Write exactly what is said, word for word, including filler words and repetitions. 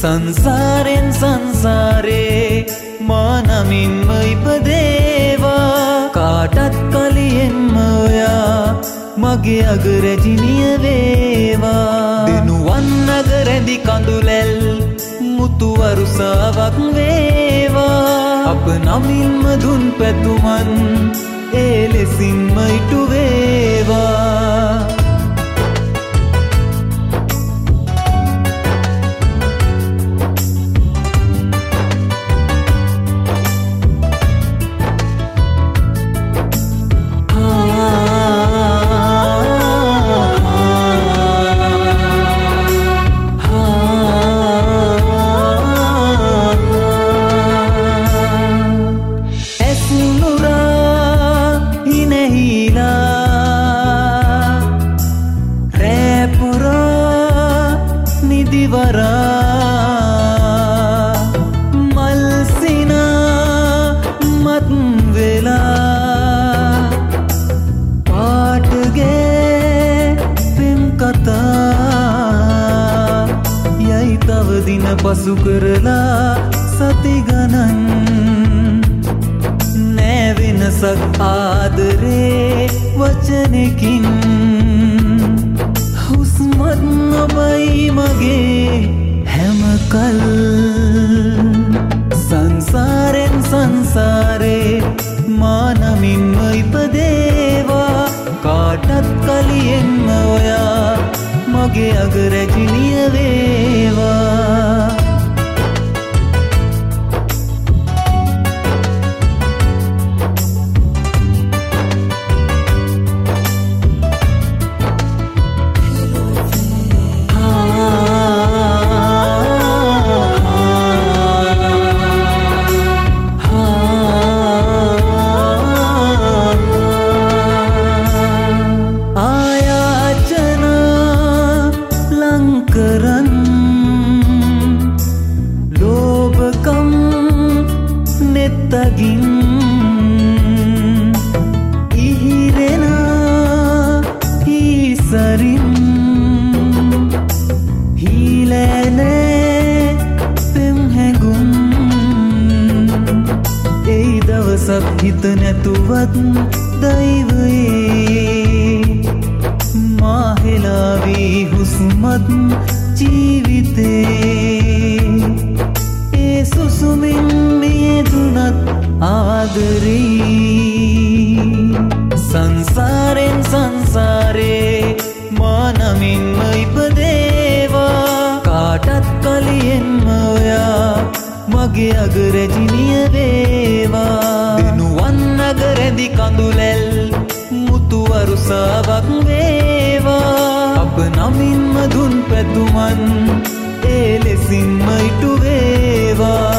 සංසාරෙන් සංසාරේ මා නමින්ම ඉපදේවා කාටත් කලියෙන්ම ඔයා මගේ අගරැජිනිය වේවා දිනුවන් නගරැඳි කඳුලැල් මුතු වරුසාවක් වේවා අප නමින්ම දුන් පැතුමන් ඒ ලෙසින්ම ඉටු වේවා පසු කරලා සති ගණන් නෑ වෙනසක් ආදරේ වචනකින් හුස්මත් නොබයි මගේ හැමකල් සංසාරෙන් සංසාරේ මා නමින්ම ඉපදේවා කාටත් කලියෙන්ම ඔයා මගේ අගරැජිනිය වේවා හිත නැතුවත් දෛවයේ මාහෙලාවී හුස්මත් ජීවිතේ ඒ සුසුමින් මියදුනත් ආදරී සංසාරෙන් සංසාරේ මා නමින්ම ඉපදේවා කාටත් කලියෙන්ම ඔයා මගේ අගරැජිනිය වේවා දිනුවන් නගරැඳි කඳුලැල් මුතු වරුසාවක් වේවා අප නමින්ම දුන් පැතුමන් ඒ ලෙසින්ම ඉටු වේවා